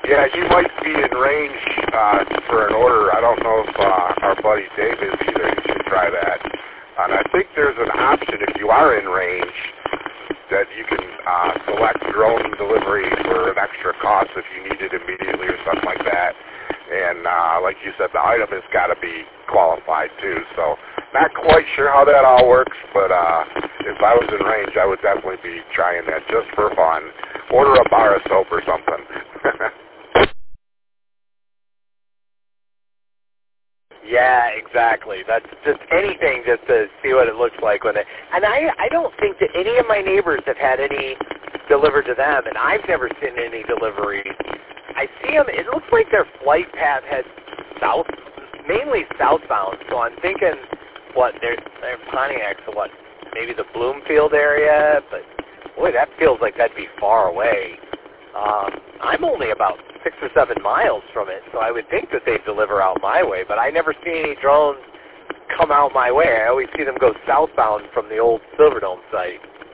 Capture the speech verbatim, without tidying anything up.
Yeah, you might be in range uh, for an order. I don't know if uh, our buddy Dave is either. You should try that. And I think there's an option if you are in range that you can uh, select drone delivery for an extra cost if you need it immediately or something like that. And uh, like you said, the item has got to be qualified too. So not quite sure how that all works, but uh, if I was in range, I would definitely be trying that just for fun. Order a bar of soap or something. Yeah, exactly. That's just anything just to see what it looks like when it. And I, I don't think that any of my neighbors have had any delivered to them, and I've never seen any deliveries. I see them. It looks like their flight path heads south, mainly southbound. So I'm thinking, what they're, they're Pontiac, so what? Maybe the Bloomfield area, but boy, that feels like that'd be far away. Um, I'm only about six or seven miles from it, so I would think that they'd deliver out my way, but I never see any drones come out my way. I always see them go southbound from the old Silverdome site.